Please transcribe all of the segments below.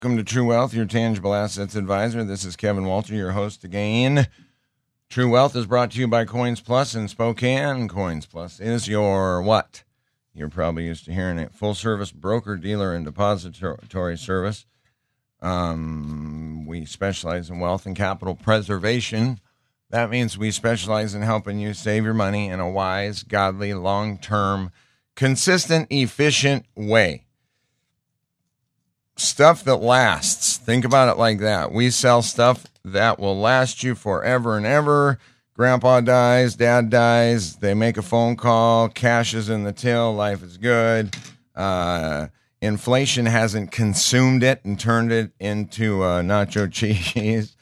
Welcome to True Wealth, your tangible assets advisor. This is Kevin Walter, your host again. True Wealth is brought to you by Coins Plus in Spokane. Coins Plus is your what? You're probably used to hearing it. Full-service broker, dealer, and depository service. We specialize in wealth and capital preservation. That means we specialize in helping you save your money in a wise, godly, long-term, consistent, efficient way. Stuff that lasts. Think about it like that. We sell stuff that will last you forever and ever. Grandpa dies, dad dies, they make a phone call, cash is in the till, life is good. Inflation hasn't consumed it and turned it into nacho cheese.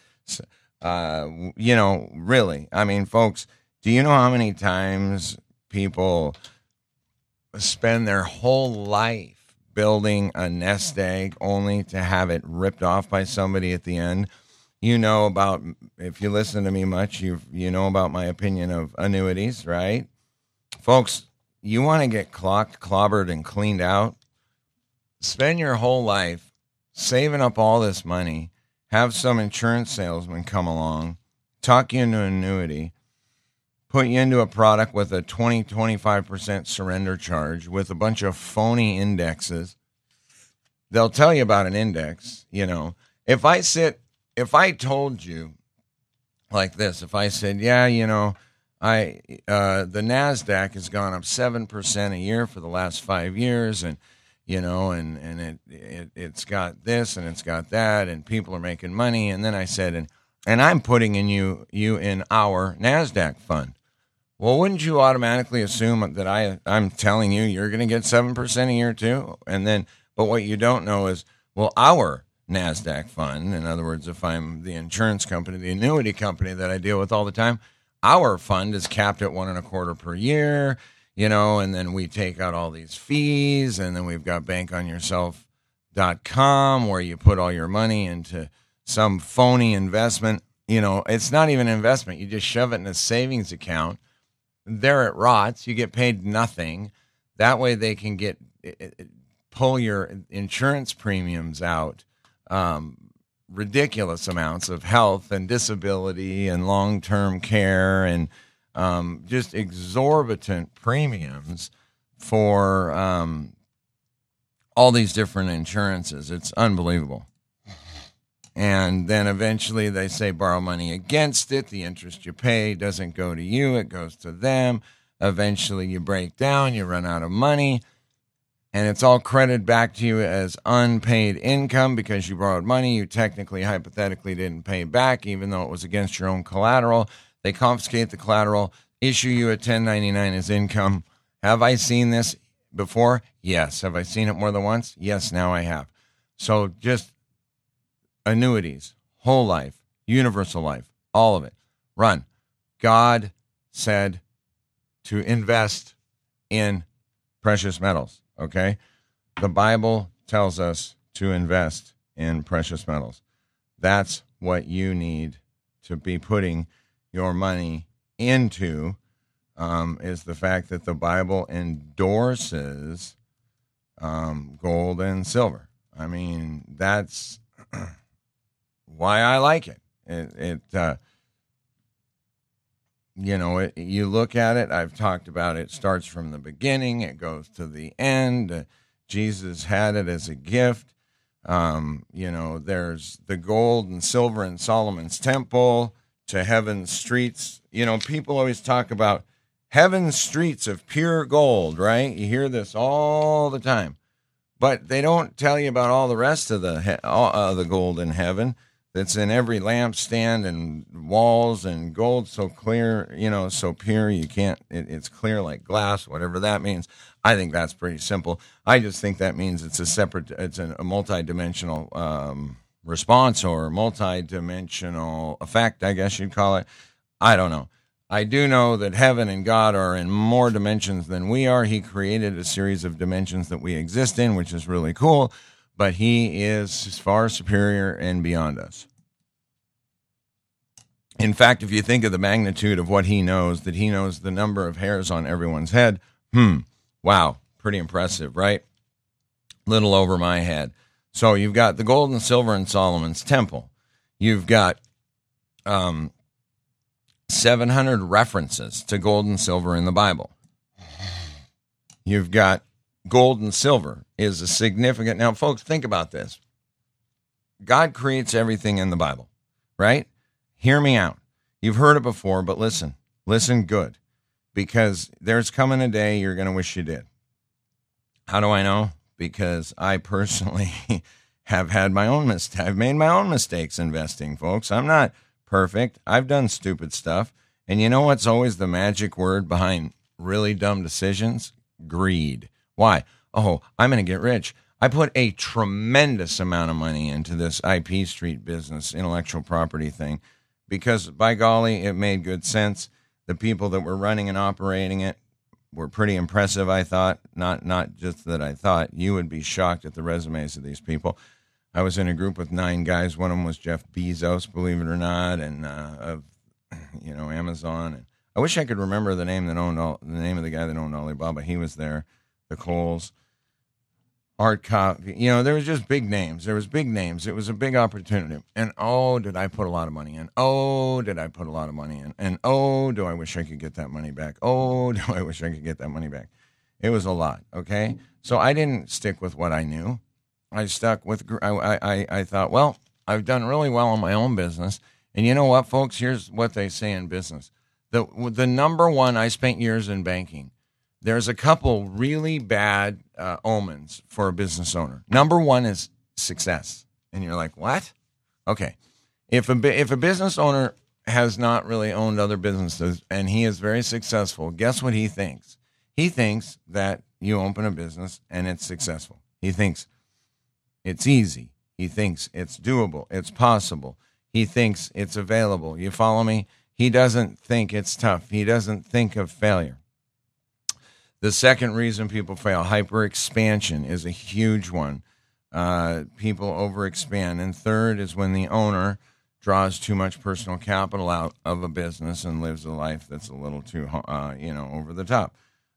Really. I mean, folks, do you know how many times people spend their whole life building a nest egg only to have it ripped off by somebody at the end? You know about, if you listen to me much, you know about my opinion of annuities, right? Folks, you want to get clocked, clobbered, and cleaned out? Spend your whole life saving up all this money, have some insurance salesman come along, talk you into an annuity, put you into a product with a 20-25% surrender charge with a bunch of phony indexes. They'll tell you about an index. If I told you like this, if I said, the NASDAQ has gone up 7% a year for the last 5 years, and it's got this and it's got that, and people are making money, and then I said, and I'm putting in you in our NASDAQ fund. Well, wouldn't you automatically assume that I'm telling you you're going to get 7% a year too? But what you don't know is, well, our NASDAQ fund, in other words, if I'm the insurance company, the annuity company that I deal with all the time, our fund is capped at 1.25% per year, and then we take out all these fees, and then we've got bankonyourself.com where you put all your money into some phony investment. It's not even an investment. You just shove it in a savings account. There it rots. You get paid nothing. That way they can pull your insurance premiums out, ridiculous amounts of health and disability and long-term care, and just exorbitant premiums for all these different insurances. It's unbelievable. And then eventually they say borrow money against it. The interest you pay doesn't go to you. It goes to them. Eventually you break down. You run out of money. And it's all credited back to you as unpaid income because you borrowed money you technically, hypothetically didn't pay back, even though it was against your own collateral. They confiscate the collateral, issue you a 1099 as income. Have I seen this before? Yes. Have I seen it more than once? Yes, now I have. So just annuities, whole life, universal life, all of it. Run. God said to invest in precious metals, okay? The Bible tells us to invest in precious metals. That's what you need to be putting your money into, is the fact that the Bible endorses gold and silver. I mean, that's why I like it. You look at it, I've talked about it, starts from the beginning, it goes to the end. Jesus had it as a gift. There's the gold and silver in Solomon's temple, to heaven's streets. People always talk about heaven's streets of pure gold, right? You hear this all the time. But they don't tell you about all the rest of the gold in heaven that's in every lampstand and walls, and gold so clear, so pure you can't, it's clear like glass, whatever that means. I think that's pretty simple. I just think that means it's a multidimensional response, or multidimensional effect, I guess you'd call it. I don't know. I do know that heaven and God are in more dimensions than we are. He created a series of dimensions that we exist in, which is really cool, but he is far superior and beyond us. In fact, if you think of the magnitude of what he knows, that he knows the number of hairs on everyone's head, wow, pretty impressive, right? Little over my head. So you've got the gold and silver in Solomon's temple. You've got 700 references to gold and silver in the Bible. You've got gold and silver is a significant. Now, folks, think about this. God creates everything in the Bible, right? Hear me out. You've heard it before, but listen good, because there's coming a day you're going to wish you did. How do I know? Because I personally have had my own mistakes. I've made my own mistakes investing, folks. I'm not perfect. I've done stupid stuff. And you know what's always the magic word behind really dumb decisions? Greed. Why? Oh, I'm going to get rich. I put a tremendous amount of money into this IP Street business, intellectual property thing, because by golly, it made good sense. The people that were running and operating it were pretty impressive, I thought. Not just that I thought. You would be shocked at the resumes of these people. I was in a group with 9 guys. One of them was Jeff Bezos, believe it or not, and of Amazon. And I wish I could remember the name of the guy that owned Alibaba. He was there. The Coles, Art Copy. There was just big names. There was big names. It was a big opportunity. And oh, did I put a lot of money in? Oh, did I put a lot of money in? And oh, do I wish I could get that money back? Oh, do I wish I could get that money back? It was a lot. Okay, so I didn't stick with what I knew. I stuck with. I thought, well, I've done really well in my own business. And you know what, folks? Here's what they say in business. The number one. I spent years in banking. There's a couple really bad omens for a business owner. Number one is success. And you're like, what? Okay. If a business owner has not really owned other businesses and he is very successful, guess what he thinks? He thinks that you open a business and it's successful. He thinks it's easy. He thinks it's doable. It's possible. He thinks it's available. You follow me? He doesn't think it's tough. He doesn't think of failure. The second reason people fail, hyper expansion, is a huge one. People overexpand. And third is when the owner draws too much personal capital out of a business and lives a life that's a little too, over the top.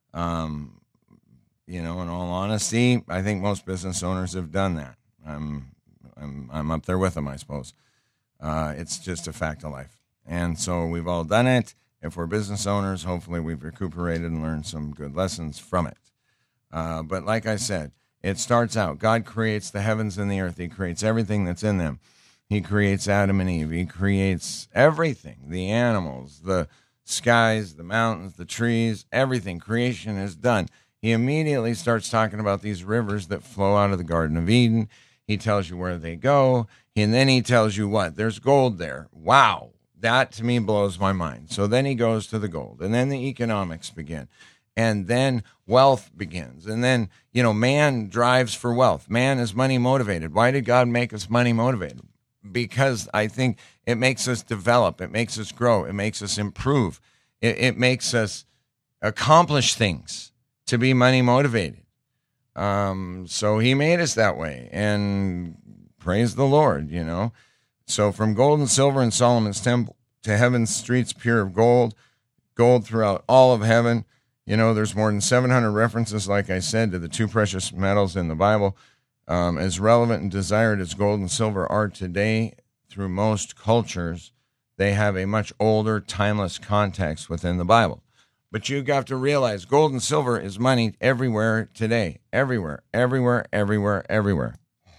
In all honesty, I think most business owners have done that. I'm up there with them, I suppose. It's just a fact of life. And so we've all done it. If we're business owners, hopefully we've recuperated and learned some good lessons from it. But like I said, it starts out, God creates the heavens and the earth. He creates everything that's in them. He creates Adam and Eve. He creates everything, the animals, the skies, the mountains, the trees, everything. Creation is done. He immediately starts talking about these rivers that flow out of the Garden of Eden. He tells you where they go. And then he tells you what? There's gold there. Wow. That, to me, blows my mind. So then he goes to the gold, and then the economics begin, and then wealth begins. And then, man drives for wealth. Man is money motivated. Why did God make us money motivated? Because I think it makes us develop. It makes us grow. It makes us improve. It makes us accomplish things to be money motivated. So he made us that way, and praise the Lord, So from gold and silver in Solomon's temple to heaven's streets pure of gold throughout all of heaven. There's more than 700 references, like I said, to the 2 precious metals in the Bible. As relevant and desired as gold and silver are today through most cultures, they have a much older, timeless context within the Bible. But you have to realize gold and silver is money everywhere today. Everywhere, everywhere, everywhere, everywhere.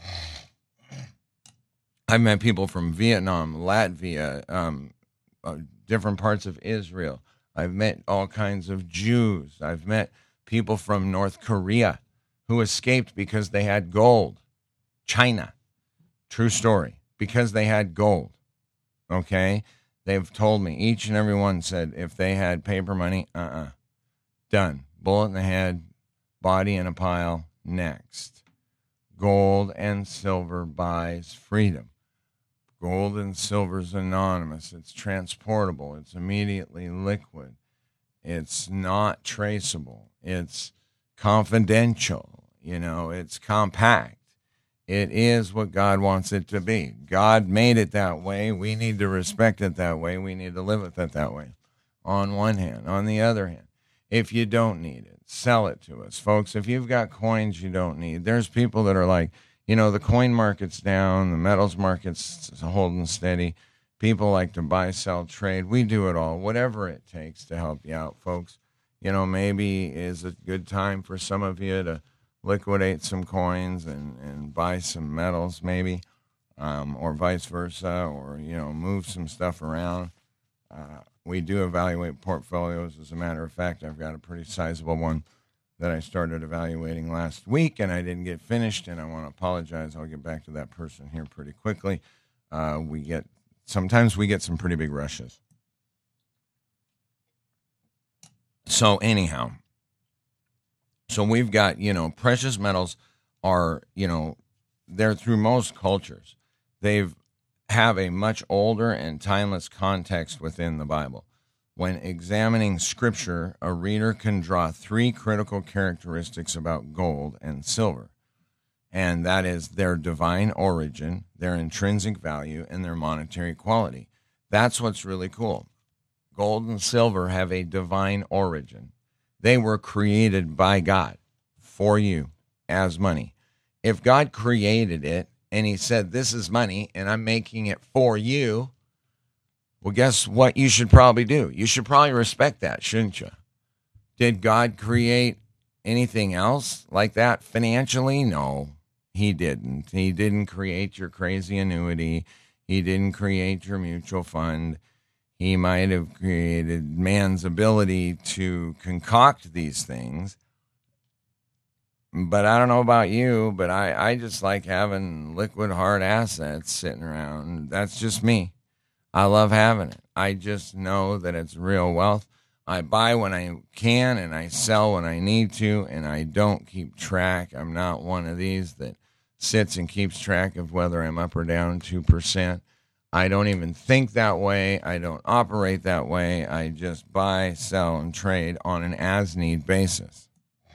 I've met people from Vietnam, Latvia, different parts of Israel. I've met all kinds of Jews. I've met people from North Korea who escaped because they had gold. China, true story, because they had gold. Okay? They've told me, each and every one said if they had paper money, done. Bullet in the head, body in a pile, next. Gold and silver buys freedom. Gold and silver is anonymous. It's transportable. It's immediately liquid. It's not traceable. It's confidential. It's compact. It is what God wants it to be. God made it that way. We need to respect it that way. We need to live with it that way. On one hand. On the other hand, if you don't need it, sell it to us. Folks, if you've got coins you don't need, there's people that are like, the coin market's down, the metals market's holding steady. People like to buy, sell, trade. We do it all, whatever it takes to help you out, folks. Maybe is a good time for some of you to liquidate some coins and buy some metals, maybe, or vice versa, or, move some stuff around. We do evaluate portfolios. As a matter of fact, I've got a pretty sizable one that I started evaluating last week, and I didn't get finished, and I want to apologize. I'll get back to that person here pretty quickly. Sometimes we get some pretty big rushes. So anyhow, we've got, precious metals are, they're through most cultures. They've have a much older and timeless context within the Bible. When examining Scripture, a reader can draw three critical characteristics about gold and silver, and that is their divine origin, their intrinsic value, and their monetary quality. That's what's really cool. Gold and silver have a divine origin. They were created by God for you as money. If God created it and he said, this is money and I'm making it for you, well, guess what you should probably do? You should probably respect that, shouldn't you? Did God create anything else like that financially? No, he didn't. He didn't create your crazy annuity. He didn't create your mutual fund. He might have created man's ability to concoct these things. But I don't know about you, but I just like having liquid hard assets sitting around. That's just me. I love having it. I just know that it's real wealth. I buy when I can and I sell when I need to, and I don't keep track. I'm not one of these that sits and keeps track of whether I'm up or down 2%. I don't even think that way. I don't operate that way. I just buy, sell, and trade on an as-need basis.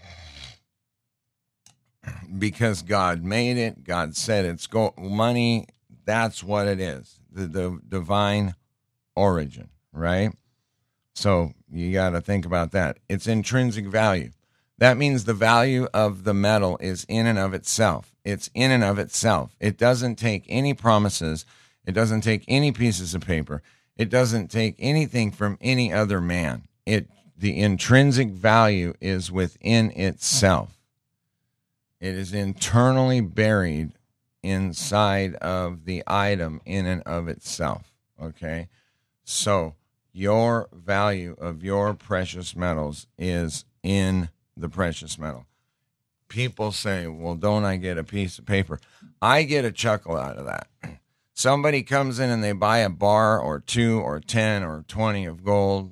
Because God made it. God said it's money. That's what it is. The divine origin, right? So you got to think about that. It's intrinsic value. That means the value of the metal is in and of itself. It's in and of itself. It doesn't take any promises. It doesn't take any pieces of paper. It doesn't take anything from any other man. The intrinsic value is within itself. It is internally buried inside of the item in and of itself, okay? So your value of your precious metals is in the precious metal. People say, well, don't I get a piece of paper? I get a chuckle out of that. Somebody comes in and they buy a bar or 2 or 10 or 20 of gold,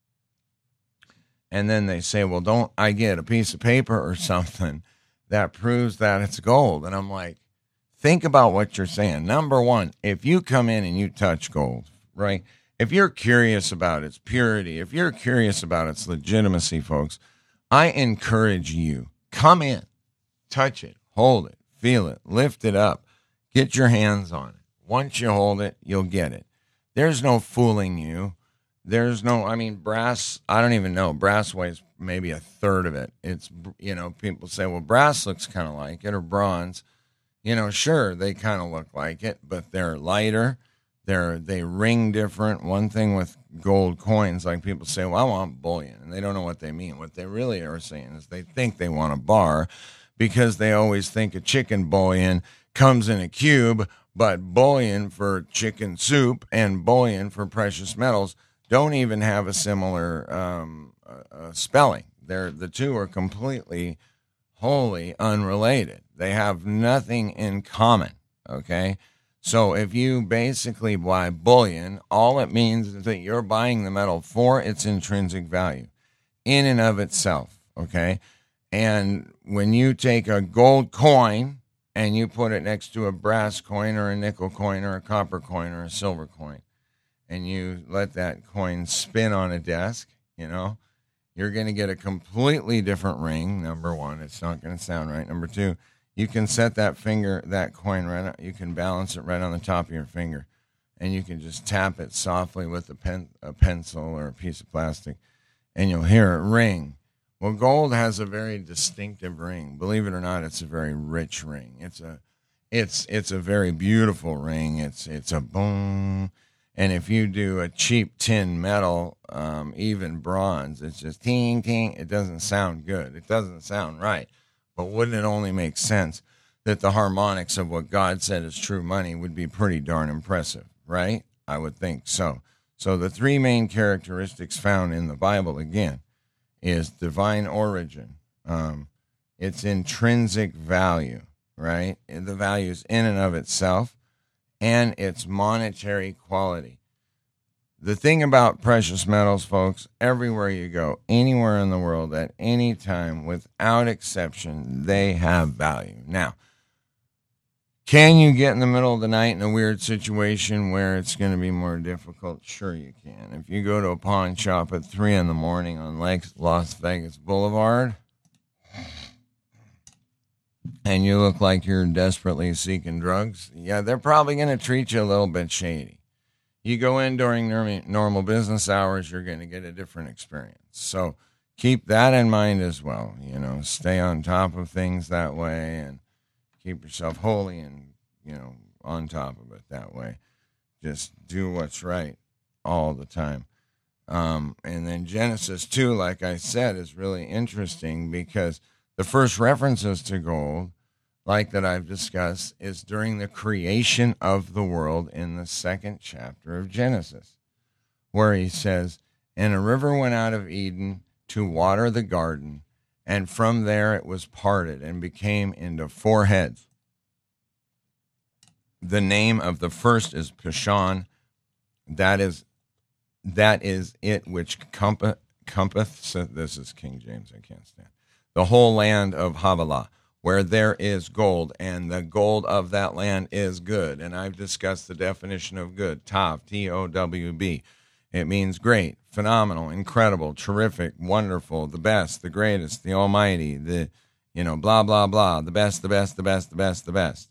and then they say, well, don't I get a piece of paper or something that proves that it's gold? And I'm like, think about what you're saying. Number one, if you come in and you touch gold, right? If you're curious about its purity, if you're curious about its legitimacy, folks, I encourage you, come in, touch it, hold it, feel it, lift it up, get your hands on it. Once you hold it, you'll get it. There's no fooling you. Brass, I don't even know. Brass weighs maybe a third of it. It's, people say, well, brass looks kind of like it, or bronze. Sure, they kind of look like it, but they're lighter. They ring different. One thing with gold coins, like people say, well, I want bullion, and they don't know what they mean. What they really are saying is they think they want a bar because they always think a chicken bullion comes in a cube, but bullion for chicken soup and bullion for precious metals don't even have a similar spelling. The two are completely, wholly unrelated. They have nothing in common, okay? So if you basically buy bullion, all it means is that you're buying the metal for its intrinsic value in and of itself, okay? And when you take a gold coin and you put it next to a brass coin or a nickel coin or a copper coin or a silver coin, and you let that coin spin on a desk, you're going to get a completely different ring. Number one, it's not going to sound right. Number two, you can set that coin right, you can balance it right on the top of your finger, and you can just tap it softly with a pencil or a piece of plastic, and you'll hear it ring. Well, gold has a very distinctive ring. Believe it or not, it's a very rich ring. it's a very beautiful ring. It's a boom. And if you do a cheap tin metal, even bronze, it's just ting, ting. It doesn't sound good. It doesn't sound right. But wouldn't it only make sense that the harmonics of what God said is true money would be pretty darn impressive, right? I would think so. So the three main characteristics found in the Bible, again, is divine origin. It's intrinsic value, right? The value is in and of itself, and its monetary quality. The thing about precious metals, folks, everywhere you go, anywhere in the world, at any time, without exception, they have value. Now, can you get in the middle of the night in a weird situation where it's going to be more difficult? Sure you can. If you go to a pawn shop at 3 in the morning on Las Vegas Boulevard, and you look like you're desperately seeking drugs, yeah, they're probably going to treat you a little bit shady. You go in during normal business hours, you're going to get a different experience. So keep that in mind as well. You know, stay on top of things that way and keep yourself holy and, on top of it that way. Just do what's right all the time. And then Genesis 2, like I said, is really interesting because the first references to gold, like that I've discussed, is during the creation of the world in the 2nd chapter of Genesis, where he says, "And a river went out of Eden to water the garden, and from there it was parted and became into 4 heads. The name of the first is Pishon. That is it which compasseth," this is King James, I can't stand, "the whole land of Havilah, where there is gold, and the gold of that land is good." And I've discussed the definition of good, Tav, T-O-W-B. It means great, phenomenal, incredible, terrific, wonderful, the best, the greatest, the almighty, the, blah, blah, blah, the best, the best, the best, the best, the best.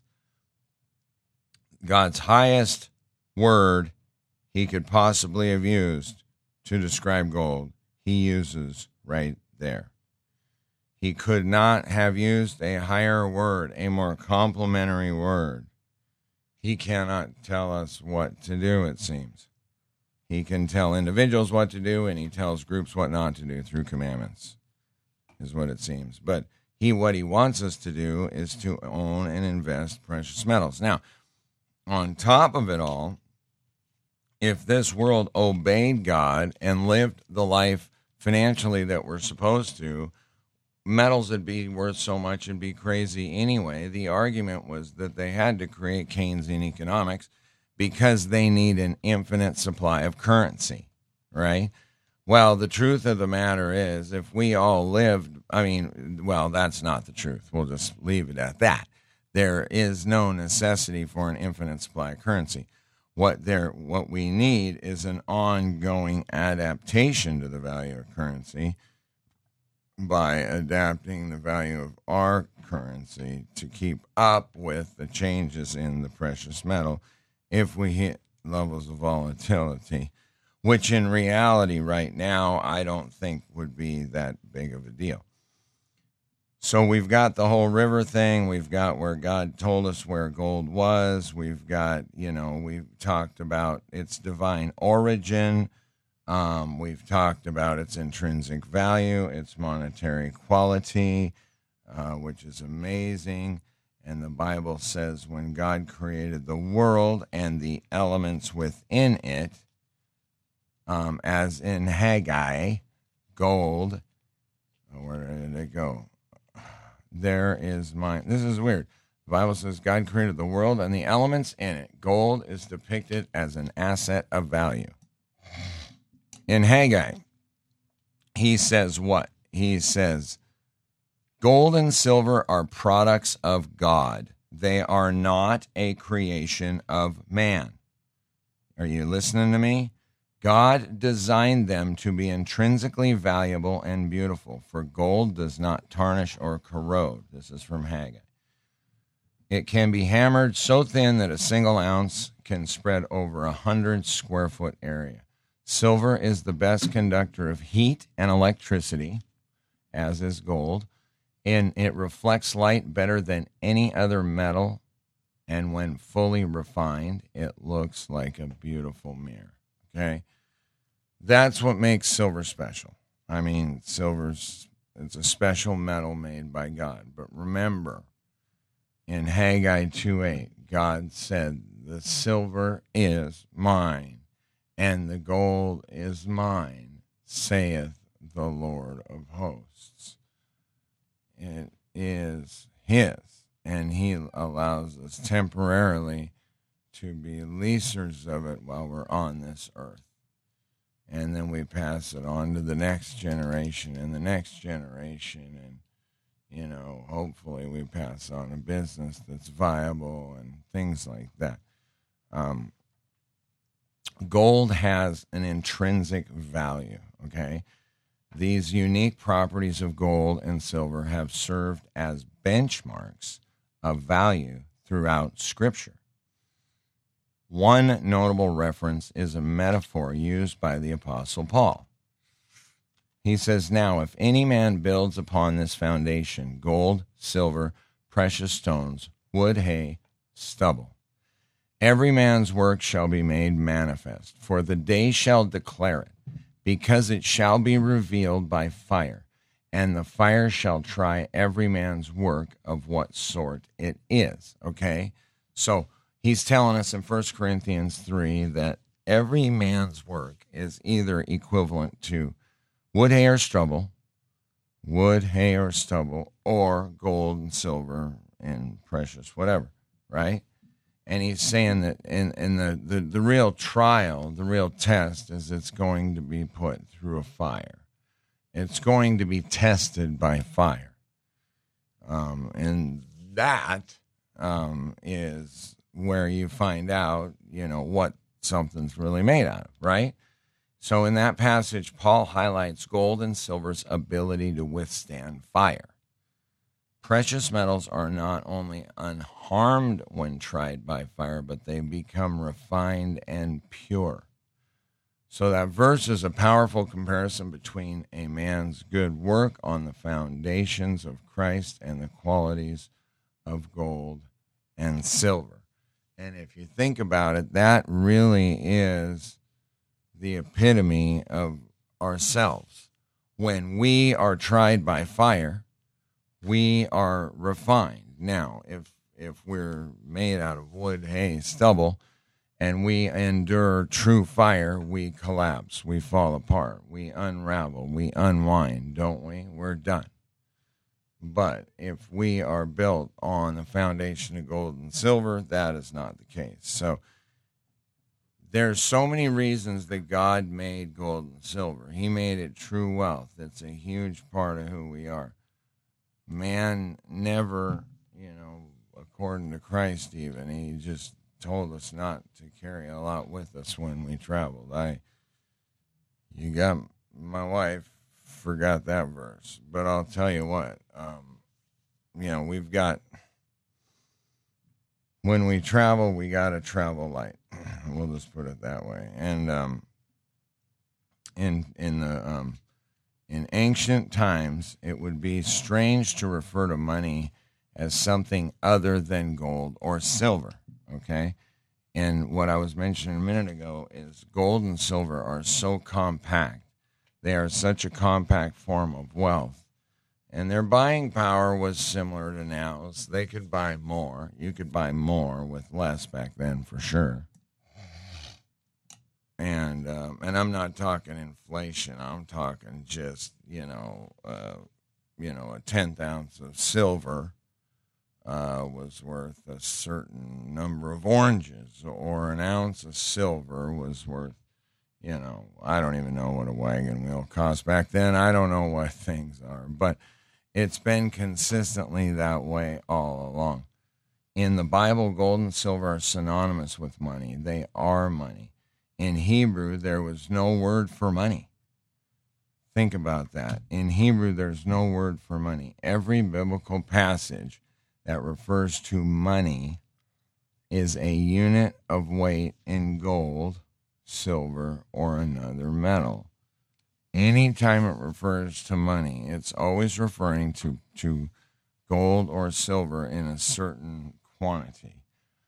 God's highest word he could possibly have used to describe gold, he uses right there. He could not have used a higher word, a more complimentary word. He cannot tell us what to do, it seems. He can tell individuals what to do, and he tells groups what not to do through commandments, is what it seems. But what he wants us to do is to own and invest precious metals. Now, on top of it all, if this world obeyed God and lived the life financially that we're supposed to, metals would be worth so much and be crazy anyway. The argument was that they had to create Keynesian economics because they need an infinite supply of currency, right? Well, the truth of the matter is, if we all lived, that's not the truth. We'll just leave it at that. There is no necessity for an infinite supply of currency. What we need is an ongoing adaptation to the value of currency by adapting the value of our currency to keep up with the changes in the precious metal if we hit levels of volatility, which in reality right now I don't think would be that big of a deal. So we've got the whole river thing. We've got where God told us where gold was. We've got, we've talked about its divine origin. We've talked about its intrinsic value, its monetary quality, which is amazing. And the Bible says when God created the world and the elements within it, as in Haggai, gold, where did it go? There is mine. This is weird. The Bible says God created the world and the elements in it. Gold is depicted as an asset of value. In Haggai, he says what? He says, gold and silver are products of God. They are not a creation of man. Are you listening to me? God designed them to be intrinsically valuable and beautiful, for gold does not tarnish or corrode. This is from Haggai. It can be hammered so thin that a single ounce can spread over 100 square foot area. Silver is the best conductor of heat and electricity, as is gold, and it reflects light better than any other metal And when fully refined, it looks like a beautiful mirror. Okay? That's what makes silver special. I mean, it's a special metal made by God. But remember, in Haggai 2:8, God said, the silver is mine, and the gold is mine, saith the Lord of hosts. It is his, and he allows us temporarily to be leasers of it while we're on this earth. And then we pass it on to the next generation and the next generation, and hopefully we pass on a business that's viable and things like that. Gold has an intrinsic value, okay? These unique properties of gold and silver have served as benchmarks of value throughout Scripture. One notable reference is a metaphor used by the Apostle Paul. He says, now, if any man builds upon this foundation gold, silver, precious stones, wood, hay, stubble, every man's work shall be made manifest, for the day shall declare it, because it shall be revealed by fire, and the fire shall try every man's work of what sort it is. Okay? So he's telling us in 1 Corinthians 3 that every man's work is either equivalent to wood, hay, or stubble, or gold and silver and precious, whatever, right? And he's saying that in the real trial, the real test is it's going to be put through a fire. It's going to be tested by fire. And that is where you find out, what something's really made out of, right? So in that passage, Paul highlights gold and silver's ability to withstand fire. Precious metals are not only unharmed when tried by fire, but they become refined and pure. So that verse is a powerful comparison between a man's good work on the foundations of Christ and the qualities of gold and silver. And if you think about it, that really is the epitome of ourselves. When we are tried by fire, we are refined. Now, if we're made out of wood, hay, stubble, and we endure true fire, we collapse, we fall apart, we unravel, we unwind, don't we? We're done. But if we are built on the foundation of gold and silver, that is not the case. So there's so many reasons that God made gold and silver. He made it true wealth. It's a huge part of who we are. Man never, according to Christ even, he just told us not to carry a lot with us when we traveled. My wife forgot that verse, but I'll tell you what, we've got, when we travel, we got to travel light. We'll just put it that way. And in ancient times, it would be strange to refer to money as something other than gold or silver, okay? And what I was mentioning a minute ago is gold and silver are so compact. They are such a compact form of wealth. And their buying power was similar to now's. They could buy more. You could buy more with less back then for sure. And I'm not talking inflation. I'm talking just, a 10th ounce of silver was worth a certain number of oranges, or an ounce of silver was worth, I don't even know what a wagon wheel cost back then. I don't know what things are, but it's been consistently that way all along. In the Bible, gold and silver are synonymous with money. They are money. In Hebrew, there was no word for money. Think about that. In Hebrew, there's no word for money. Every biblical passage that refers to money is a unit of weight in gold, silver, or another metal. Anytime it refers to money, it's always referring to gold or silver in a certain quantity.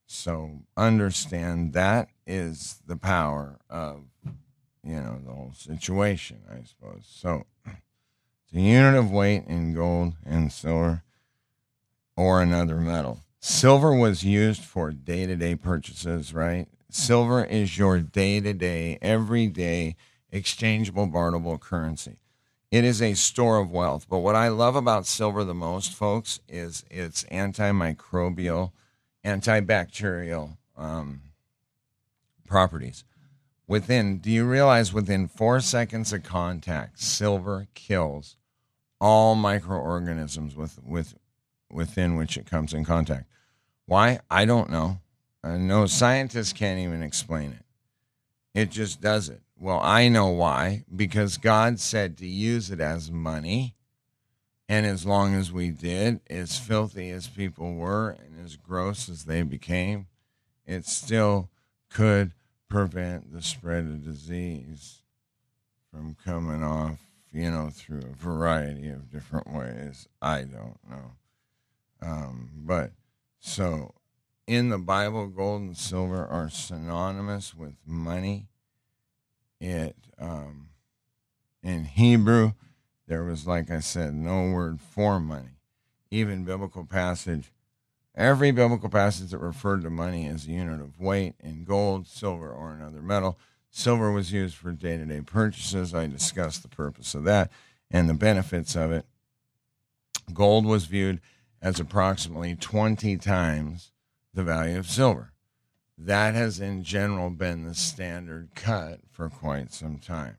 So understand that is the power of, the whole situation, I suppose. So it's a unit of weight in gold and silver or another metal. Silver was used for day-to-day purchases, right? Silver is your day-to-day, everyday, exchangeable, barterable currency. It is a store of wealth. But what I love about silver the most, folks, is its antimicrobial, antibacterial properties. Do you realize within 4 seconds of contact, silver kills all microorganisms within which it comes in contact? Why? I don't know. No scientists can't even explain it. It just does it. Well, I know why. Because God said to use it as money. And as long as we did, as filthy as people were and as gross as they became, it still could prevent the spread of disease from coming off, through a variety of different ways. I don't know. But so in the Bible, gold and silver are synonymous with money. In Hebrew, there was, like I said, no word for money. Even every biblical passage that referred to money as a unit of weight in gold, silver, or another metal. Silver was used for day-to-day purchases. I discussed the purpose of that and the benefits of it. Gold was viewed as approximately 20 times the value of silver. That has in general been the standard cut for quite some time.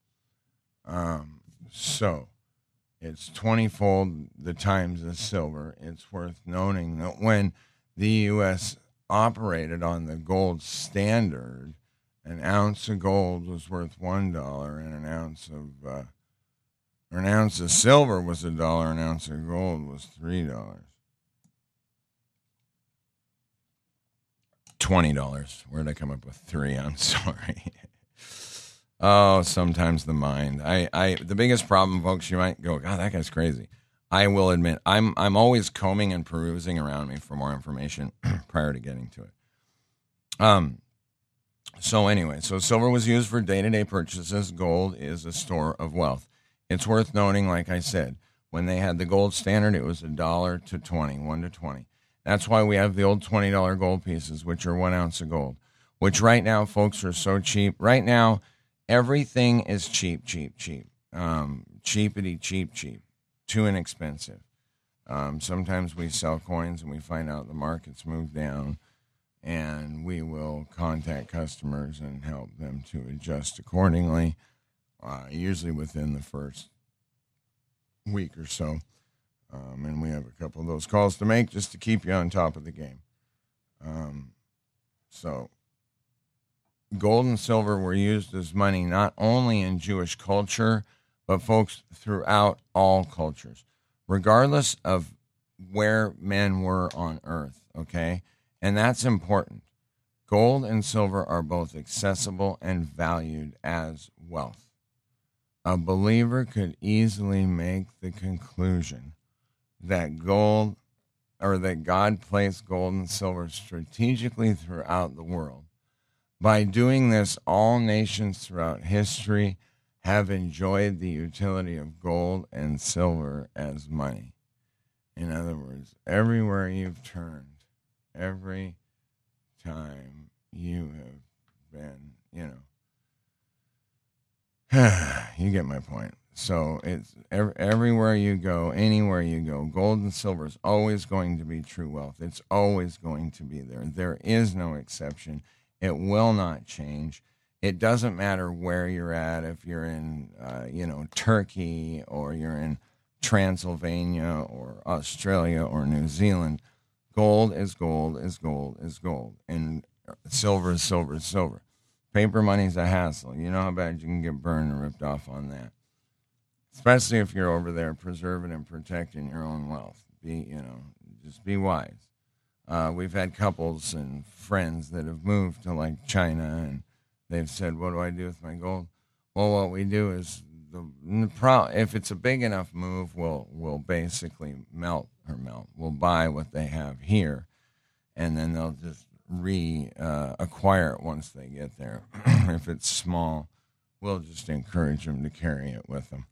So it's 20-fold the times of silver. It's worth noting that when the U.S. operated on the gold standard, an ounce of gold was worth $1, and an ounce of silver was $1, an ounce of gold was $3. $20. Where did I come up with 3? I'm sorry. Oh, sometimes the mind. The biggest problem, folks, you might go, God, that guy's crazy. I will admit, I'm always combing and perusing around me for more information prior to getting to it. So anyway, silver was used for day-to-day purchases. Gold is a store of wealth. It's worth noting, like I said, when they had the gold standard, it was $1 to 20, 1 to 20. That's why we have the old $20 gold pieces, which are 1 ounce of gold, which right now, folks, are so cheap. Right now, everything is cheap. Cheapity, cheap, too inexpensive. Sometimes we sell coins and we find out the market's moved down, and we will contact customers and help them to adjust accordingly, usually within the first week or so. And we have a couple of those calls to make just to keep you on top of the game. So gold and silver were used as money not only in Jewish culture, but folks throughout all cultures, regardless of where men were on earth, okay? And that's important. Gold and silver are both accessible and valued as wealth. A believer could easily make the conclusion that God placed gold and silver strategically throughout the world. By doing this, all nations throughout history have enjoyed the utility of gold and silver as money. In other words, everywhere you've turned, every time you have been, you get my point. So it's everywhere you go, anywhere you go, gold and silver is always going to be true wealth. It's always going to be there. There is no exception. It will not change. It doesn't matter where you're at, if you're in, Turkey, or you're in Transylvania or Australia or New Zealand. Gold is gold is gold is gold. And silver is silver is silver. Paper money's a hassle. You know how bad you can get burned and ripped off on that. Especially if you're over there preserving and protecting your own wealth. Just be wise. We've had couples and friends that have moved to like China, and they've said, what do I do with my gold? Well, what we do is, if it's a big enough move, we'll basically we'll buy what they have here, and then they'll just acquire it once they get there. If it's small, we'll just encourage them to carry it with them.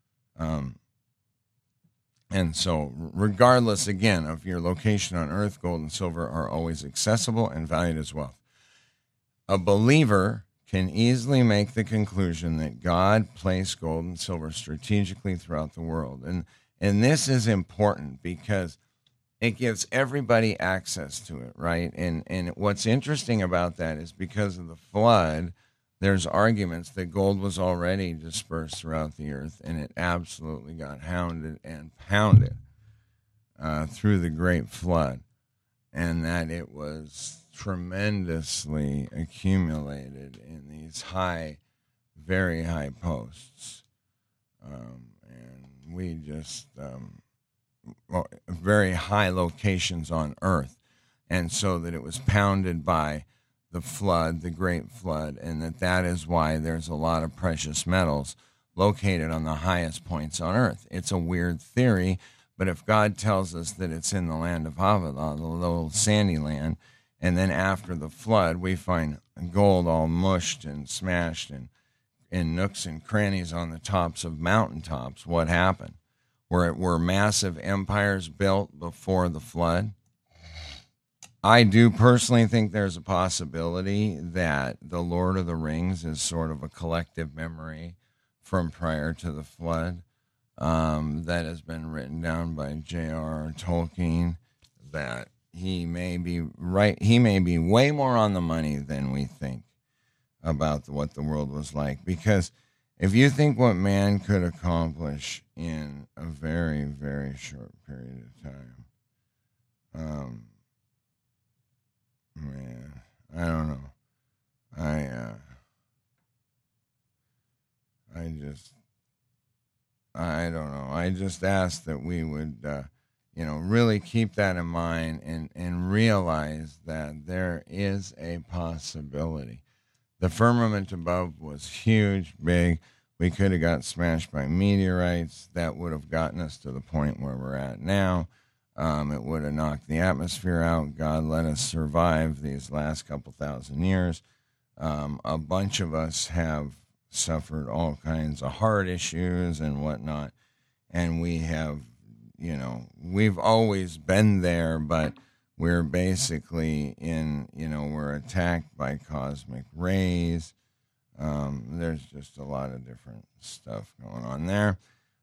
And so, regardless, again, of your location on earth, gold and silver are always accessible and valued as wealth. A believer can easily make the conclusion that God placed gold and silver strategically throughout the world. And this is important because it gives everybody access to it, right? And what's interesting about that is because of the flood, there's arguments that gold was already dispersed throughout the earth, and it absolutely got hounded and pounded through the great flood, and that it was tremendously accumulated in these very high posts. And we just, very high locations on earth, and so that it was pounded by the flood, the great flood, and that is why there's a lot of precious metals located on the highest points on earth. It's a weird theory, but if God tells us that it's in the land of Havilah, the little sandy land, and then after the flood we find gold all mushed and smashed and in nooks and crannies on the tops of mountaintops, what happened? Were massive empires built before the flood? I do personally think there's a possibility that the Lord of the Rings is sort of a collective memory from prior to the flood that has been written down by J.R.R. Tolkien, that he may be right. He may be way more on the money than we think about what the world was like. Because if you think what man could accomplish in a very, very short period of time, man, I don't know. I don't know. I just ask that we would, really keep that in mind and realize that there is a possibility. The firmament above was huge, big. We could have got smashed by meteorites. That would have gotten us to the point where we're at now. It would have knocked the atmosphere out. God let us survive these last couple thousand years. A bunch of us have suffered all kinds of heart issues and whatnot. And we have, we've always been there, but we're basically we're attacked by cosmic rays. There's just a lot of different stuff going on there.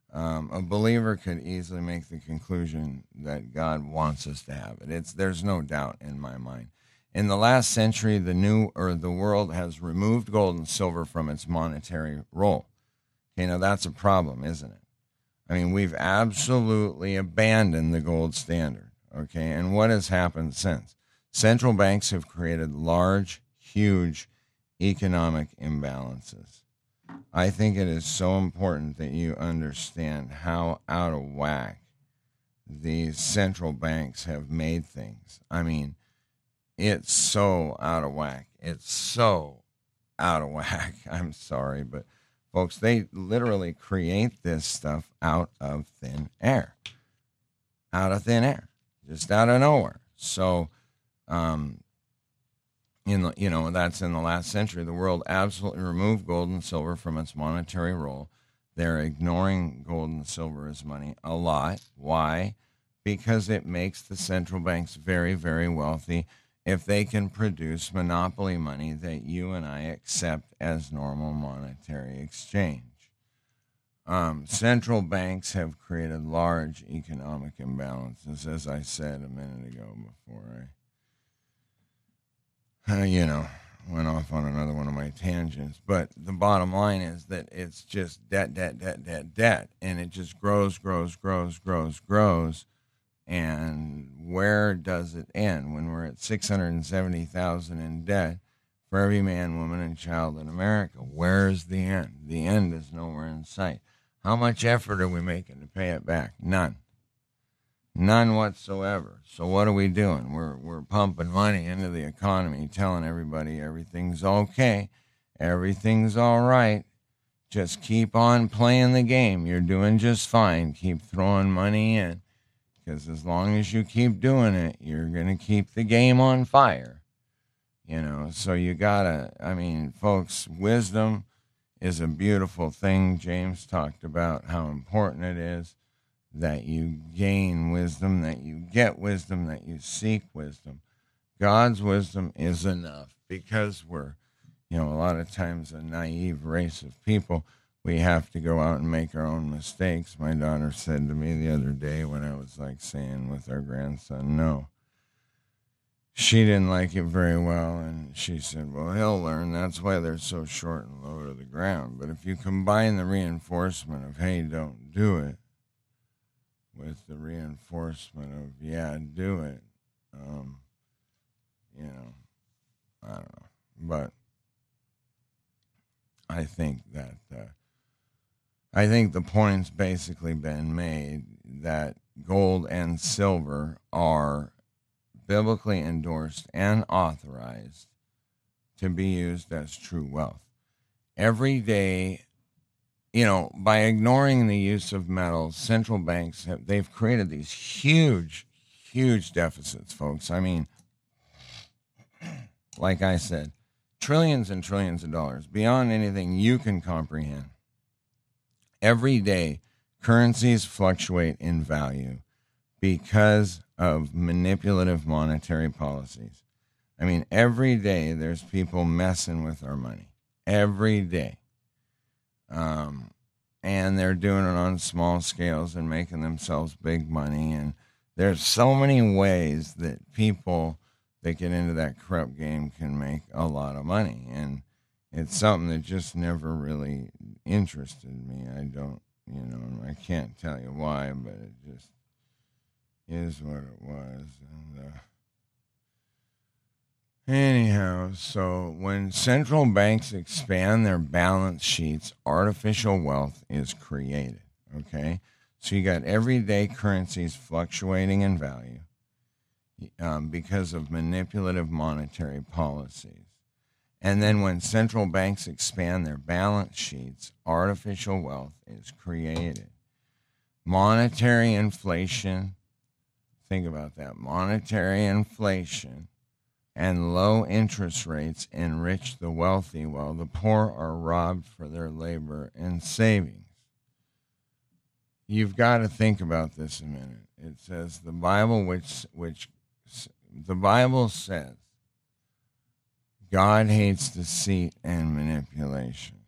A believer could easily make the conclusion that God wants us to have it. There's no doubt in my mind. In the last century, the world has removed gold and silver from its monetary role. Okay, now that's a problem, isn't it? I mean, we've absolutely abandoned the gold standard. Okay, and what has happened since? Central banks have created large, huge economic imbalances. I think it is so important that you understand how out of whack these central banks have made things. I mean, it's so out of whack. It's so out of whack. I'm sorry, but folks, they literally create this stuff out of thin air. Out of thin air. Just out of nowhere. So, that's in the last century. The world absolutely removed gold and silver from its monetary role. They're ignoring gold and silver as money a lot. Why? Because it makes the central banks very, very wealthy if they can produce monopoly money that you and I accept as normal monetary exchange. Central banks have created large economic imbalances, as I said a minute ago before I, went off on another one of my tangents. But the bottom line is that it's just debt, and it just grows. And where does it end? When we're at 670,000 in debt for every man, woman, and child in America, where's the end? The end is nowhere in sight. How much effort are we making to pay it back? None whatsoever. So what are we doing? We're pumping money into the economy, telling everybody everything's okay, everything's all right. Just keep on playing the game. You're doing just fine. Keep throwing money in. Because as long as you keep doing it, you're going to keep the game on fire. So you gotta, folks, wisdom is a beautiful thing. James talked about how important it is that you gain wisdom, that you get wisdom, that you seek wisdom. God's wisdom is enough, because we're, a lot of times a naive race of people. We have to go out and make our own mistakes. My daughter said to me the other day, when I was saying with our grandson, no. She didn't like it very well, and she said, well, he'll learn. That's why they're so short and low to the ground. But if you combine the reinforcement of, hey, don't do it, with the reinforcement of, yeah, do it, I don't know. But I think that, the point's basically been made that gold and silver are biblically endorsed and authorized to be used as true wealth. Every day, by ignoring the use of metals, central banks they've created these huge, huge deficits, folks. Like I said, trillions and trillions of dollars, beyond anything you can comprehend. Every day, currencies fluctuate in value because of manipulative monetary policies. Every day there's people messing with our money. Every day. And they're doing it on small scales and making themselves big money. And there's so many ways that people that get into that corrupt game can make a lot of money. And it's something that just never really interested me. I don't, I can't tell you why, but it just is what it was. And anyhow, so when central banks expand their balance sheets, artificial wealth is created, okay? So you got everyday currencies fluctuating in value because of manipulative monetary policies. And then when central banks expand their balance sheets, artificial wealth is created. Monetary inflation, think about that, monetary inflation and low interest rates enrich the wealthy while the poor are robbed for their labor and savings. You've got to think about this a minute. It says the Bible, which the Bible says, God hates deceit and manipulation.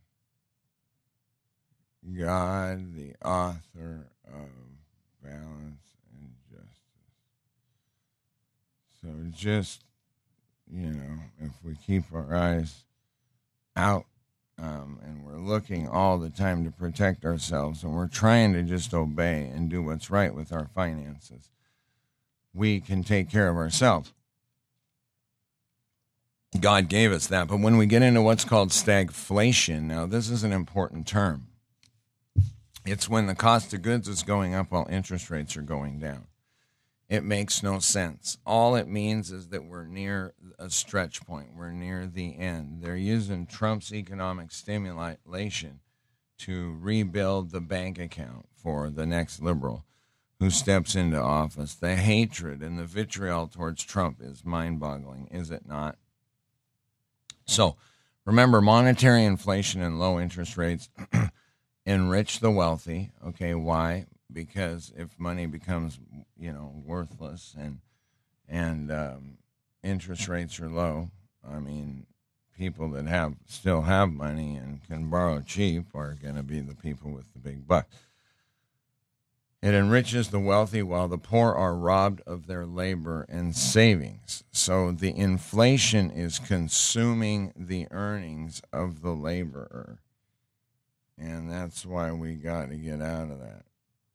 God, the author of balance and justice. So just, if we keep our eyes out and we're looking all the time to protect ourselves and we're trying to just obey and do what's right with our finances, we can take care of ourselves. God gave us that. But when we get into what's called stagflation, now this is an important term. It's when the cost of goods is going up while interest rates are going down. It makes no sense. All it means is that we're near a stretch point. We're near the end. They're using Trump's economic stimulation to rebuild the bank account for the next liberal who steps into office. The hatred and the vitriol towards Trump is mind-boggling, is it not? So, remember, monetary inflation and low interest rates enrich the wealthy. Okay, why? Because if money becomes, worthless and interest rates are low, people that still have money and can borrow cheap are going to be the people with the big bucks. It enriches the wealthy while the poor are robbed of their labor and savings. So the inflation is consuming the earnings of the laborer. And that's why we got to get out of that.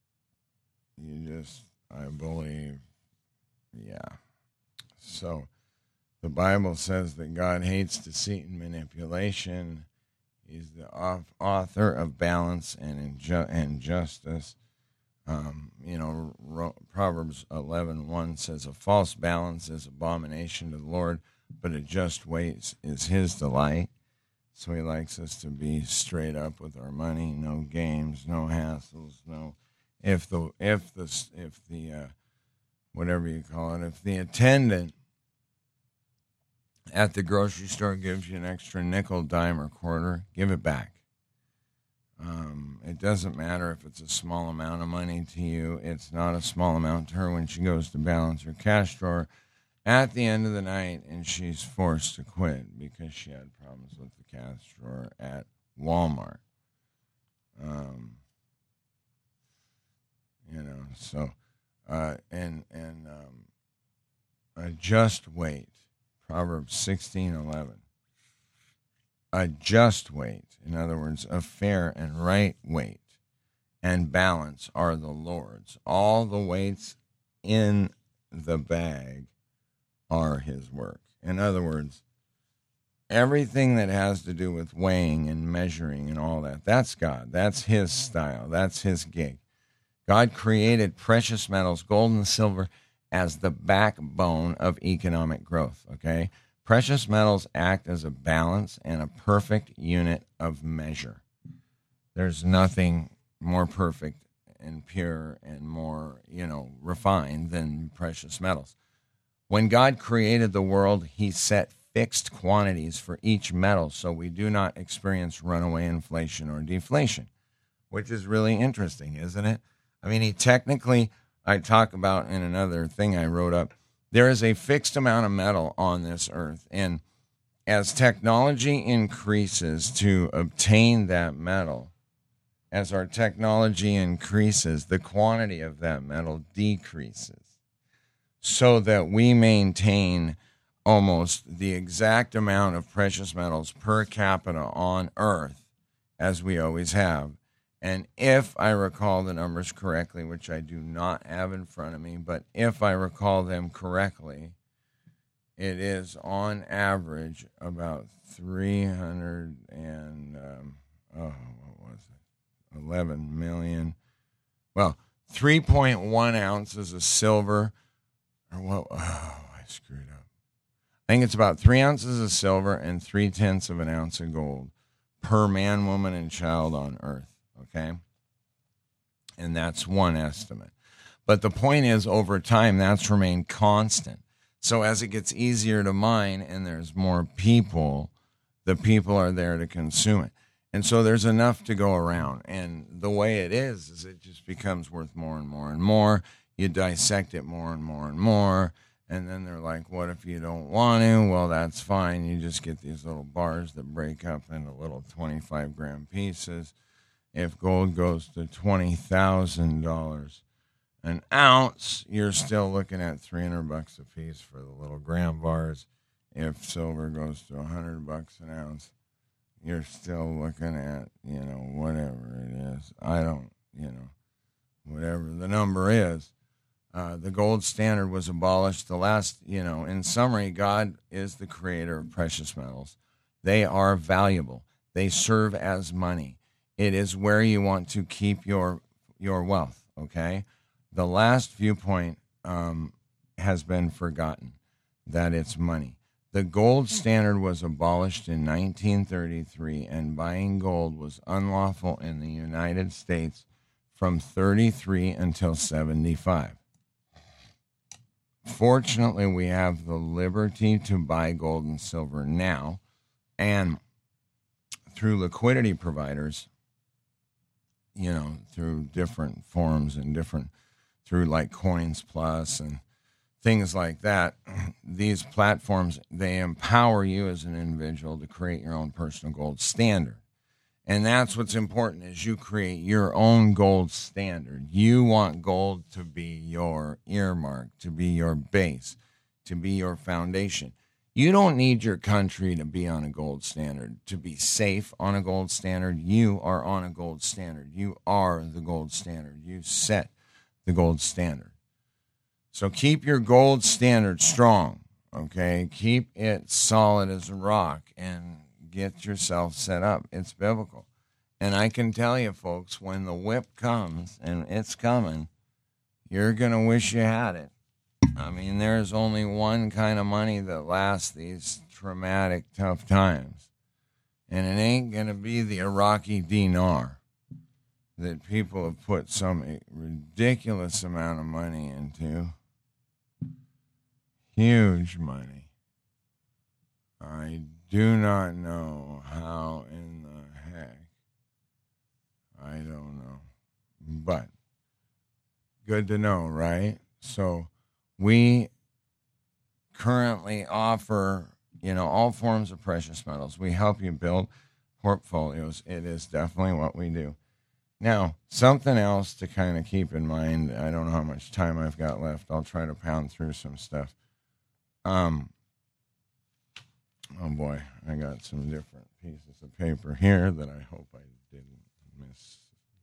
I believe, yeah. So the Bible says that God hates deceit and manipulation. He's the author of balance and justice. Proverbs 11:1 says, a false balance is abomination to the Lord, but a just weight is his delight. So he likes us to be straight up with our money, no games, no hassles, no. If the whatever you call it, if the attendant at the grocery store gives you an extra nickel, dime, or quarter, give it back. It doesn't matter if it's a small amount of money to you. It's not a small amount to her when she goes to balance her cash drawer at the end of the night and she's forced to quit because she had problems with the cash drawer at Walmart. A just weight, Proverbs 16:11. A just weight, in other words, a fair and right weight and balance are the Lord's. All the weights in the bag are his work. In other words, everything that has to do with weighing and measuring and all that, that's God. That's his style. That's his gig. God created precious metals, gold and silver, as the backbone of economic growth, okay? Precious metals act as a balance and a perfect unit of measure. There's nothing more perfect and pure and more, refined than precious metals. When God created the world, he set fixed quantities for each metal so we do not experience runaway inflation or deflation, which is really interesting, isn't it? I mean, I talk about in another thing I wrote up, there is a fixed amount of metal on this earth. And as technology increases to obtain that metal, as our technology increases, the quantity of that metal decreases so that we maintain almost the exact amount of precious metals per capita on earth as we always have. And if I recall the numbers correctly, which I do not have in front of me, but if I recall them correctly, it is on average about 11 million. Well, 3.1 ounces of silver. I screwed up. I think it's about 3 ounces of silver and 0.3 of an ounce of gold per man, woman, and child on earth. Okay? And that's one estimate. But the point is, over time, that's remained constant. So as it gets easier to mine and there's more people, the people are there to consume it. And so there's enough to go around. And the way it is it just becomes worth more and more and more. You dissect it more and more and more. And then they're like, what if you don't want to? Well, that's fine. You just get these little bars that break up into little 25-gram pieces. If gold goes to $20,000 an ounce, you're still looking at $300 a piece for the little gram bars. If silver goes to $100 an ounce, you're still looking at, whatever it is. Whatever the number is. The gold standard was abolished. In summary, God is the creator of precious metals. They are valuable. They serve as money. It is where you want to keep your wealth, okay? The last viewpoint has been forgotten, that it's money. The gold standard was abolished in 1933, and buying gold was unlawful in the United States from 33 until 75. Fortunately, we have the liberty to buy gold and silver now, and through liquidity providers, through different forms and through like Coins Plus and things like that, these platforms, they empower you as an individual to create your own personal gold standard. And that's what's important, is you create your own gold standard. You want gold to be your earmark, to be your base, to be your foundation. You don't need your country to be on a gold standard. To be safe on a gold standard, you are on a gold standard. You are the gold standard. You set the gold standard. So keep your gold standard strong, okay? Keep it solid as a rock and get yourself set up. It's biblical. And I can tell you, folks, when the whip comes, and it's coming, you're going to wish you had it. I mean, there's only one kind of money that lasts these traumatic, tough times. And it ain't going to be the Iraqi dinar that people have put some ridiculous amount of money into. Huge money. I do not know how in the heck. I don't know. But good to know, right? So we currently offer, all forms of precious metals. We help you build portfolios. It is definitely what we do. Now, something else to kind of keep in mind. I don't know how much time I've got left. I'll try to pound through some stuff. Oh boy, I got some different pieces of paper here that I hope I didn't miss.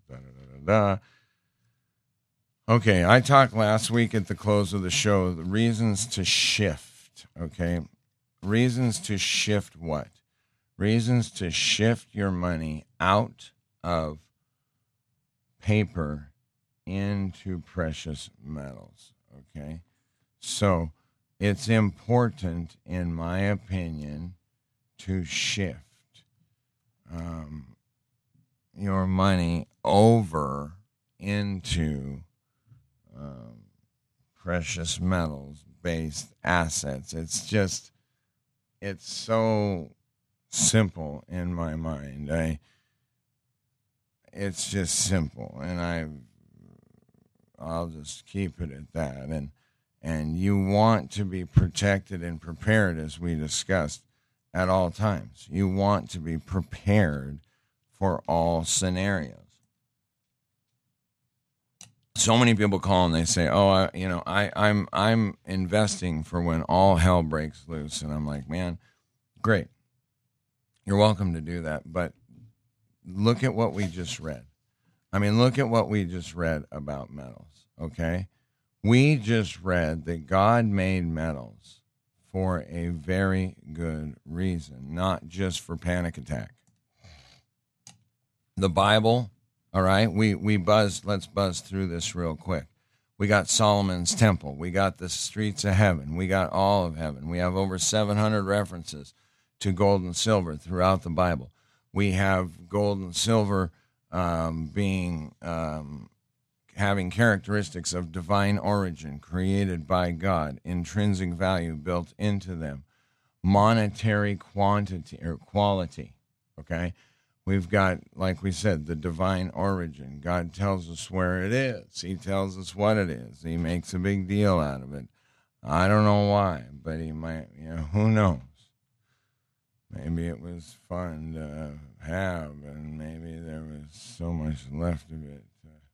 Okay, I talked last week at the close of the show, the reasons to shift, okay? Reasons to shift what? Reasons to shift your money out of paper into precious metals, okay? So it's important, in my opinion, to shift your money over into precious metals based assets. It's so simple in my mind. It's just simple, and I'll just keep it at that. And you want to be protected and prepared, as we discussed, at all times. You want to be prepared for all scenarios. So many people call and they say, "Oh, I'm investing for when all hell breaks loose," and I'm like, "Man, great, you're welcome to do that." But look at what we just read. Look at what we just read about metals. Okay, we just read that God made metals for a very good reason, not just for panic attack. The Bible. All right, let's buzz through this real quick. We got Solomon's temple. We got the streets of heaven. We got all of heaven. We have over 700 references to gold and silver throughout the Bible. We have gold and silver having characteristics of divine origin, created by God, intrinsic value built into them, monetary quantity or quality, okay? We've got, like we said, the divine origin. God tells us where it is. He tells us what it is. He makes a big deal out of it. I don't know why, but he might, who knows? Maybe it was fun to have, and maybe there was so much left of it.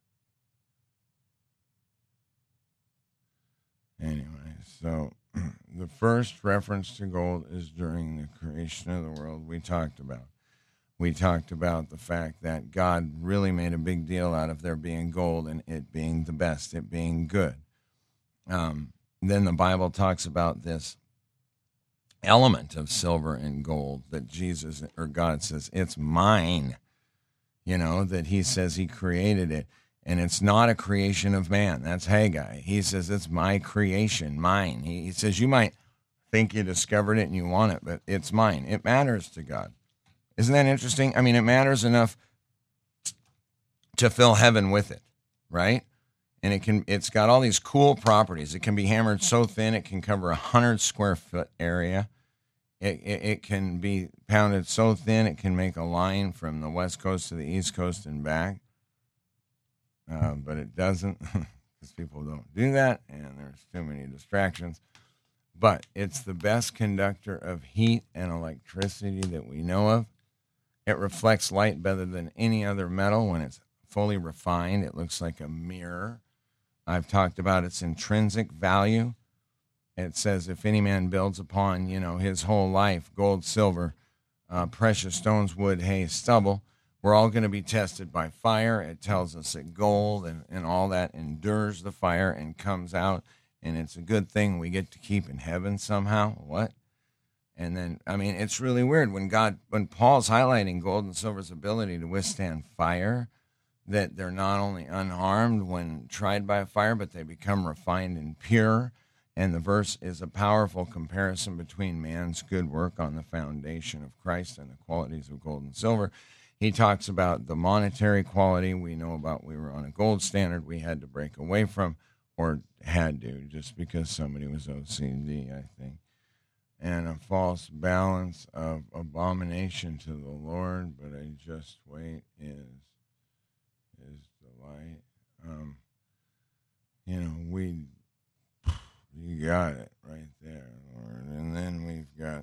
Anyway, so the first reference to gold is during the creation of the world we talked about. We talked about the fact that God really made a big deal out of there being gold and it being the best, it being good. Then the Bible talks about this element of silver and gold that Jesus or God says, it's mine, that he says he created it. And it's not a creation of man. That's Haggai. He says, it's my creation, mine. He says, you might think you discovered it and you want it, but it's mine. It matters to God. Isn't that interesting? It matters enough to fill heaven with it, right? And it's got all these cool properties. It can be hammered so thin it can cover 100 square foot area. It can be pounded so thin it can make a line from the west coast to the east coast and back. But it doesn't, because people don't do that, and there's too many distractions. But it's the best conductor of heat and electricity that we know of. It reflects light better than any other metal. When it's fully refined, it looks like a mirror. I've talked about its intrinsic value. It says if any man builds upon, his whole life, gold, silver, precious stones, wood, hay, stubble, we're all going to be tested by fire. It tells us that gold and all that endures the fire and comes out, and it's a good thing we get to keep in heaven somehow. What? And then, it's really weird when Paul's highlighting gold and silver's ability to withstand fire, that they're not only unharmed when tried by fire, but they become refined and pure. And the verse is a powerful comparison between man's good work on the foundation of Christ and the qualities of gold and silver. He talks about the monetary quality. We know about we were on a gold standard we had to break away from, or had to, just because somebody was OCD, I think. and a false balance of abomination to the Lord, but a just weight is delight. You got it right there, Lord. And then we've got,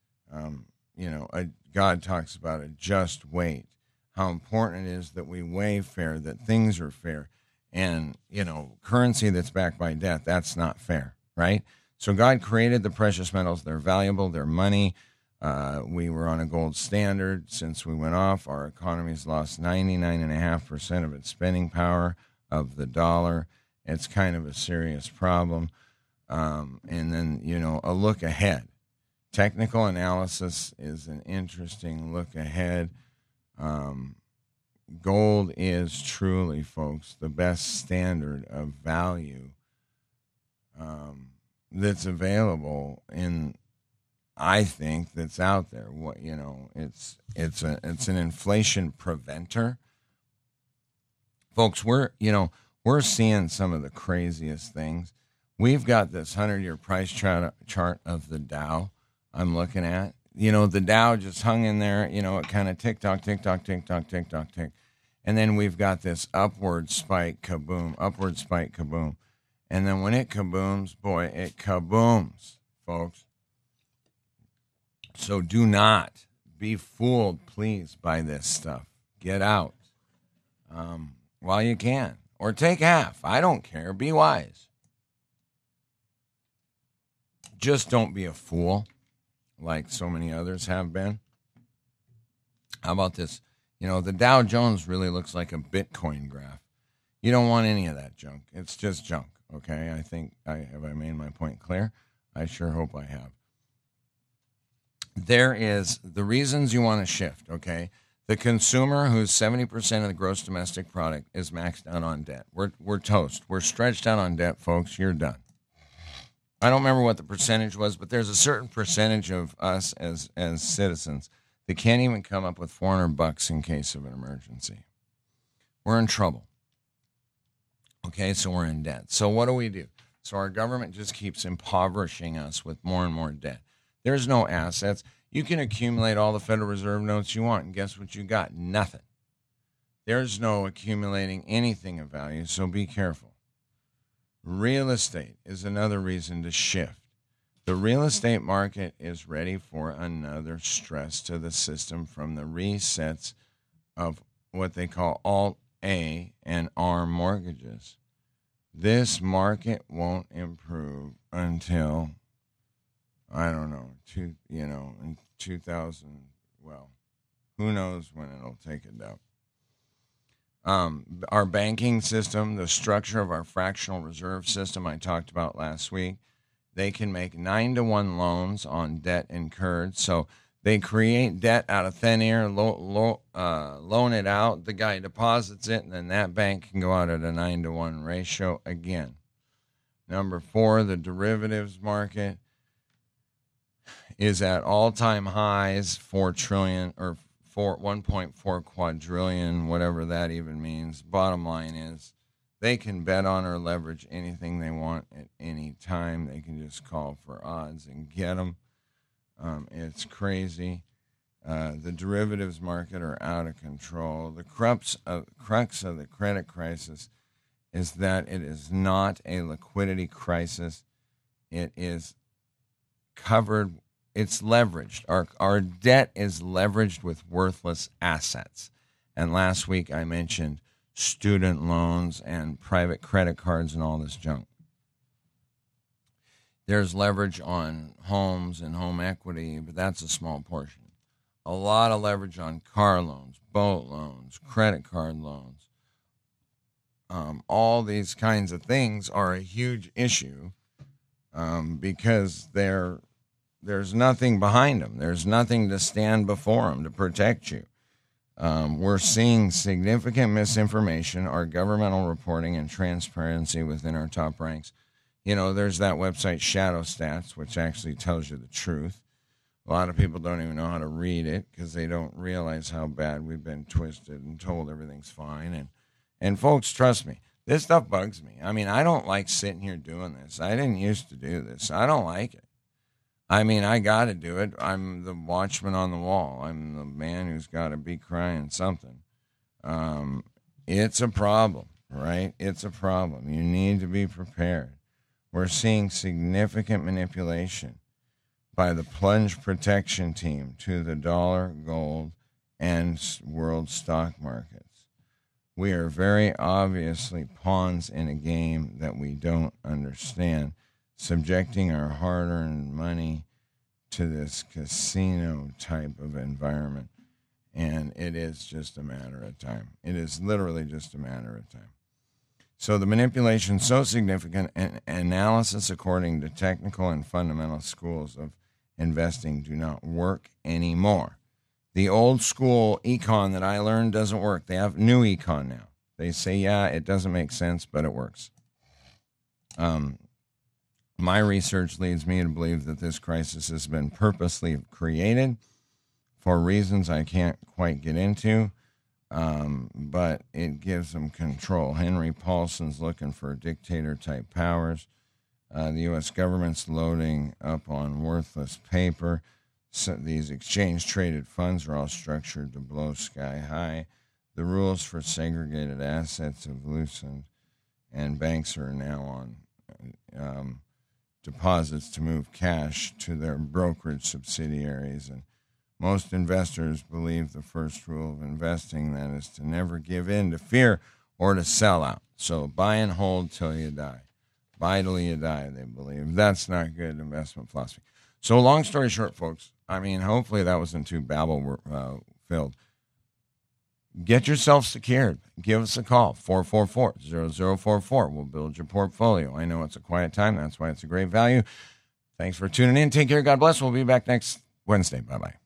God talks about a just weight, how important it is that we weigh fair, that things are fair. And, currency that's backed by debt, that's not fair, right? So God created the precious metals. They're valuable. They're money. We were on a gold standard. Since we went off, our economy's lost 99.5% of its spending power of the dollar. It's kind of a serious problem. And then, a look ahead. Technical analysis is an interesting look ahead. Gold is truly, folks, the best standard of value that's available I think that's out there. It's an inflation preventer. Folks, we're seeing some of the craziest things. We've got this 100-year price chart of the Dow I'm looking at. The Dow just hung in there, it kind of tick-tock, tick-tock, tick-tock, tick-tock, tick. And then we've got this upward spike, kaboom. And then when it kabooms, boy, it kabooms, folks. So do not be fooled, please, by this stuff. Get out while you can. Or take half. I don't care. Be wise. Just don't be a fool like so many others have been. How about this? The Dow Jones really looks like a Bitcoin graph. You don't want any of that junk. It's just junk, okay? I think have I made my point clear? I sure hope I have. There is the reasons you want to shift, okay? The consumer, who's 70% of the gross domestic product, is maxed out on debt. We're toast. We're stretched out on debt, folks. You're done. I don't remember what the percentage was, but there's a certain percentage of us as citizens that can't even come up with $400 in case of an emergency. We're in trouble. Okay, so we're in debt. So what do? So our government just keeps impoverishing us with more and more debt. There's no assets. You can accumulate all the Federal Reserve notes you want, and guess what you got? Nothing. There's no accumulating anything of value, so be careful. Real estate is another reason to shift. The real estate market is ready for another stress to the system from the resets of what they call Alt-A and R mortgages. This market won't improve until, I don't know, in 2000, well, who knows when it'll take it down. Our banking system, the structure of our fractional reserve system I talked about last week, they can make 9-to-1 loans on debt incurred. So they create debt out of thin air, loan it out. The guy deposits it, and then that bank can go out at a 9-to-1 ratio again. Number 4, the derivatives market is at all-time highs, 4 trillion or 1.4 quadrillion, whatever that even means. Bottom line is they can bet on or leverage anything they want at any time. They can just call for odds and get them. It's crazy. The derivatives market are out of control. The crux of the credit crisis is that it is not a liquidity crisis. It is covered. It's leveraged. Our debt is leveraged with worthless assets. And last week I mentioned student loans and private credit cards and all this junk. There's leverage on homes and home equity, but that's a small portion. A lot of leverage on car loans, boat loans, credit card loans. All these kinds of things are a huge issue because there's nothing behind them. There's nothing to stand before them to protect you. We're seeing significant misinformation, our governmental reporting and transparency within our top ranks. There's that website Shadow Stats, which actually tells you the truth. A lot of people don't even know how to read it because they don't realize how bad we've been twisted and told everything's fine. And folks, trust me, this stuff bugs me. I mean, I don't like sitting here doing this. I didn't used to do this. I don't like it. I mean, I got to do it. I'm the watchman on the wall. I'm the man who's got to be crying something. It's a problem, right? It's a problem. You need to be prepared. We're seeing significant manipulation by the plunge protection team to the dollar, gold, and world stock markets. We are very obviously pawns in a game that we don't understand, subjecting our hard-earned money to this casino type of environment. And it is just a matter of time. It is literally just a matter of time. So the manipulation is so significant, and analysis according to technical and fundamental schools of investing do not work anymore. The old school econ that I learned doesn't work. They have new econ now. They say, yeah, it doesn't make sense, but it works. My research leads me to believe that this crisis has been purposely created for reasons I can't quite get into, but it gives them control. Henry Paulson's looking for dictator-type powers. The U.S. government's loading up on worthless paper. So these exchange-traded funds are all structured to blow sky high. The rules for segregated assets have loosened, and banks are now on deposits to move cash to their brokerage subsidiaries. And most investors believe the first rule of investing, that is to never give in to fear or to sell out. So buy and hold till you die. Buy till you die, they believe. That's not good investment philosophy. So long story short, folks, I mean, hopefully that wasn't too babble-filled. Get yourself secured. Give us a call, 444-0044. We'll build your portfolio. I know it's a quiet time. That's why it's a great value. Thanks for tuning in. Take care. God bless. We'll be back next Wednesday. Bye-bye.